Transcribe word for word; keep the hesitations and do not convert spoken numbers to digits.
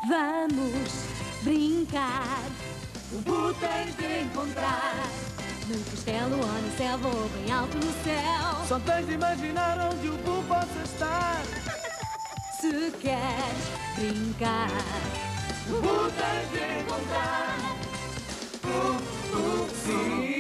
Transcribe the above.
Vamos brincar, o Bu tens de encontrar. No castelo ou na selva ou bem alto no céu. Só tens de imaginar onde o Bu possa estar. Se queres brincar, o Bu tens de encontrar. Bu, Bu, sim.